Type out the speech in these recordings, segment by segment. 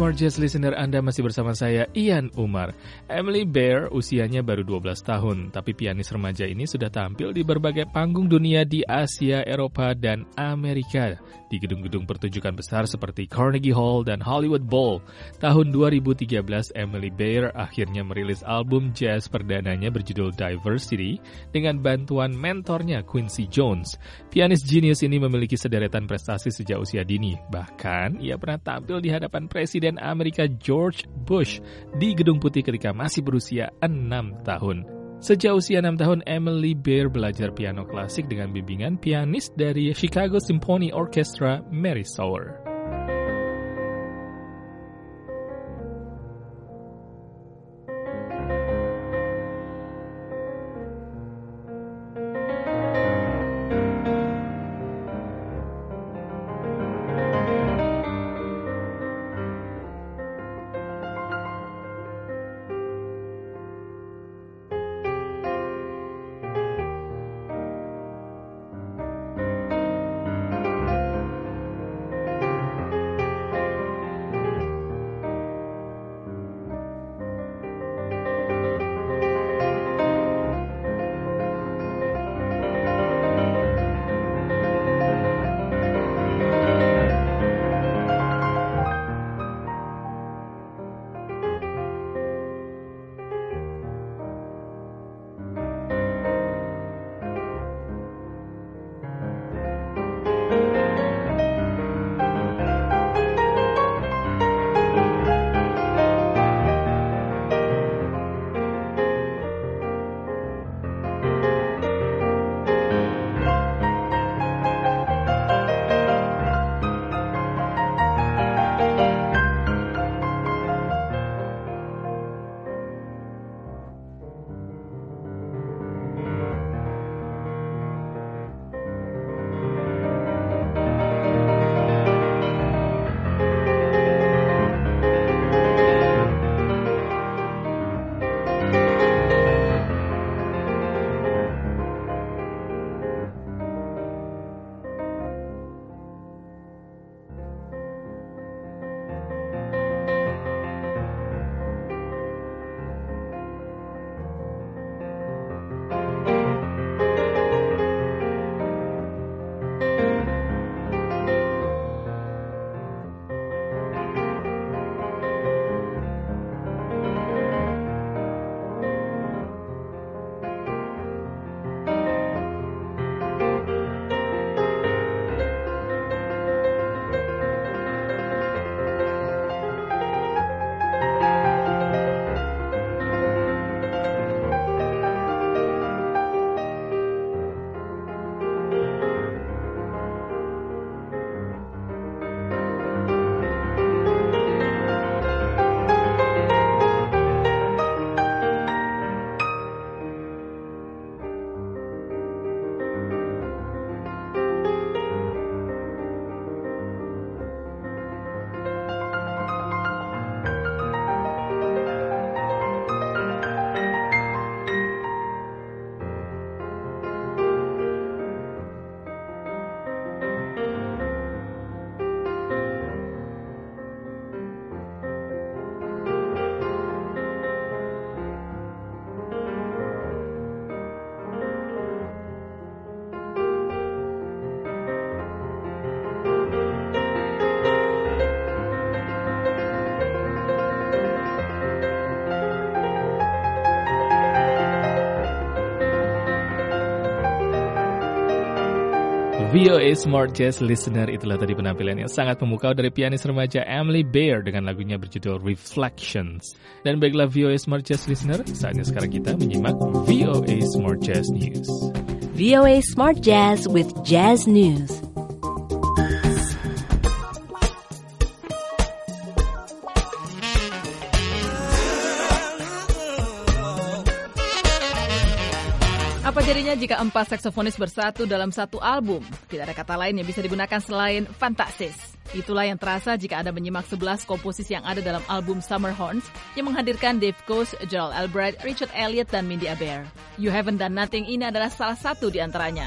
Smart Jazz Listener, Anda masih bersama saya, Ian Umar. Emily Bear usianya baru 12 tahun, tapi pianis remaja ini sudah tampil di berbagai panggung dunia di Asia, Eropa, dan Amerika. Di gedung-gedung pertunjukan besar seperti Carnegie Hall dan Hollywood Bowl. Tahun 2013, Emily Bear akhirnya merilis album jazz perdananya berjudul Diversity dengan bantuan mentornya Quincy Jones. Pianis jenius ini memiliki sederetan prestasi sejak usia dini. Bahkan, ia pernah tampil di hadapan Presiden Amerika George Bush di Gedung Putih ketika masih berusia 6 tahun. Sejak usia 6 tahun, Emily Bear belajar piano klasik dengan bimbingan pianis dari Chicago Symphony Orchestra, Mary Sauer. VOA Smart Jazz Listener, itulah tadi penampilan yang sangat memukau dari pianis remaja Emily Bear dengan lagunya berjudul Reflections. Dan baiklah VOA Smart Jazz Listener, saatnya sekarang kita menyimak VOA Smart Jazz News. VOA Smart Jazz with Jazz News. Apa jadinya jika 4 saksofonis bersatu dalam satu album? Tidak ada kata lain yang bisa digunakan selain fantastis. Itulah yang terasa jika Anda menyimak 11 komposisi yang ada dalam album Summer Horns yang menghadirkan Dave Koz, Gerald Albright, Richard Elliott, dan Mindy Aber. You Haven't Done Nothing ini adalah salah satu di antaranya.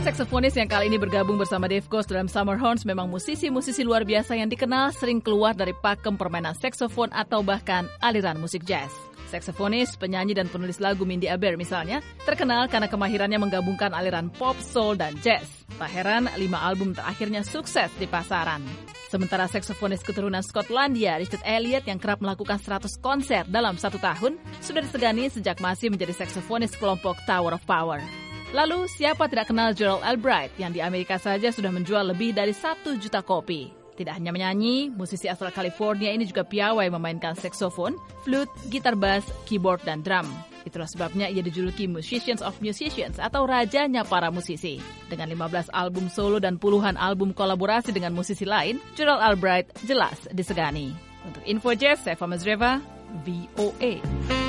saksofonis yang kali ini bergabung bersama Dave Koz dalam Summer Horns memang musisi-musisi luar biasa yang dikenal sering keluar dari pakem permainan saksofon atau bahkan aliran musik jazz. Saksofonis, penyanyi dan penulis lagu Mindy Aber misalnya, terkenal karena kemahirannya menggabungkan aliran pop, soul, dan jazz. Tak heran, 5 album terakhirnya sukses di pasaran. Sementara saksofonis keturunan Skotlandia, Richard Elliot yang kerap melakukan 100 konser dalam 1 tahun, sudah disegani sejak masih menjadi saksofonis kelompok Tower of Power. Lalu, siapa tidak kenal Gerald Albright yang di Amerika saja sudah menjual lebih dari 1 juta kopi. Tidak hanya menyanyi, musisi asal California ini juga piawai memainkan saksofon, flute, gitar bass, keyboard, dan drum. Itulah sebabnya ia dijuluki Musicians of Musicians atau rajanya para musisi. Dengan 15 album solo dan puluhan album kolaborasi dengan musisi lain, Gerald Albright jelas disegani. Untuk Info Jazz, saya Fama Zreva, VOA.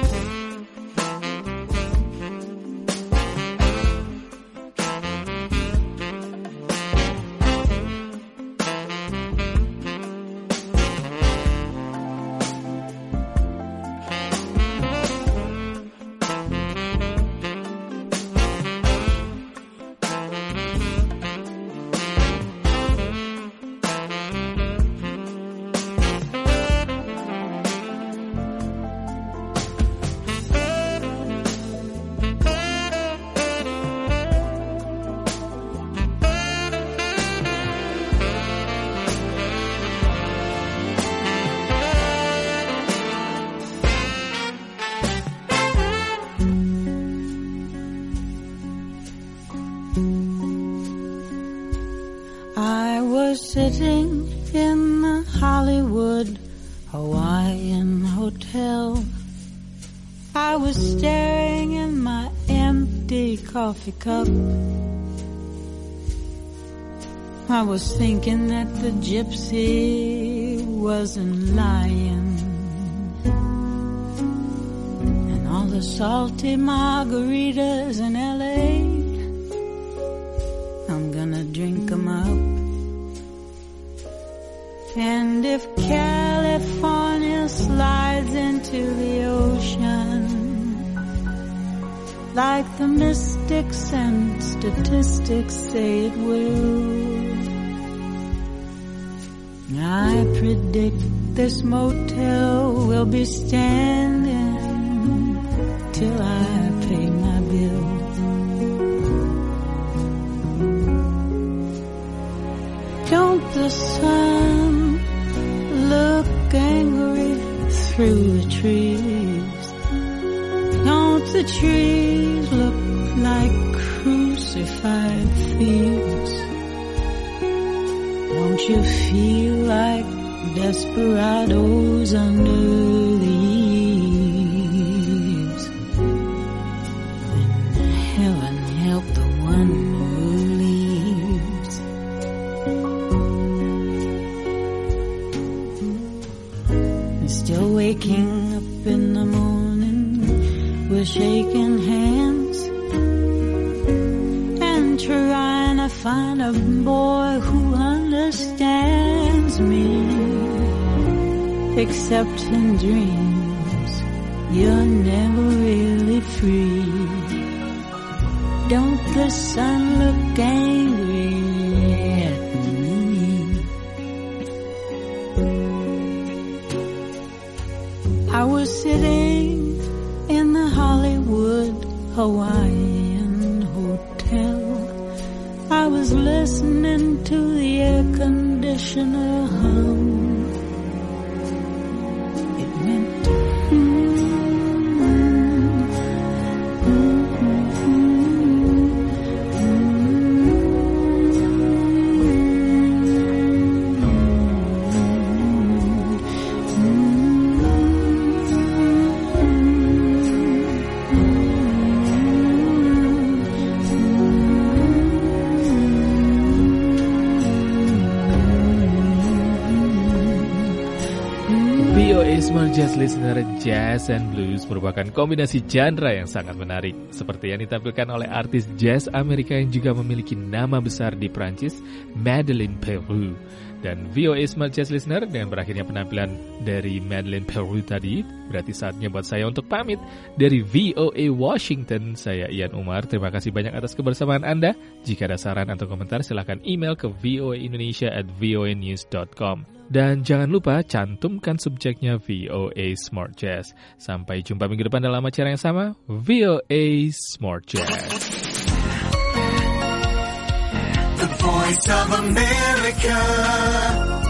Sitting in the Hollywood Hawaiian Hotel, I was staring in my empty coffee cup. I was thinking that the gypsy wasn't lying, and all the salty margaritas in LA, I'm gonna drink 'em up. And if California slides into the ocean, like the mystics and statistics say it will, I predict this motel will be standing till I pay my bills. Don't the sun look angry through the trees? Don't the trees look like crucified thieves? Don't you feel like desperados under the eaves? Then heaven help the one who leaves. Still waking up in the morning, we're shaking hands and trying to find a boy who understands me. Except in dreams, you're never really free. Don't the sun look angry at me? I was sitting in the Hollywood Hawaiian Hotel. I was listening to the air conditioner hum. It went Smart Jazz Listener, Jazz and Blues merupakan kombinasi genre yang sangat menarik, seperti yang ditampilkan oleh artis jazz Amerika yang juga memiliki nama besar di Prancis, Madeleine Peyroux. dan VOA Smart Jazz Listener. Dengan berakhirnya penampilan dari Madeline Peru tadi, berarti saatnya buat saya untuk pamit. Dari VOA Washington, saya Ian Umar. Terima kasih banyak atas kebersamaan Anda. Jika ada saran atau komentar, silakan email ke voaindonesia@voanews.com. Dan jangan lupa cantumkan subjeknya VOA Smart Jazz. Sampai jumpa minggu depan dalam acara yang sama, VOA Smart Jazz. The Voice of America.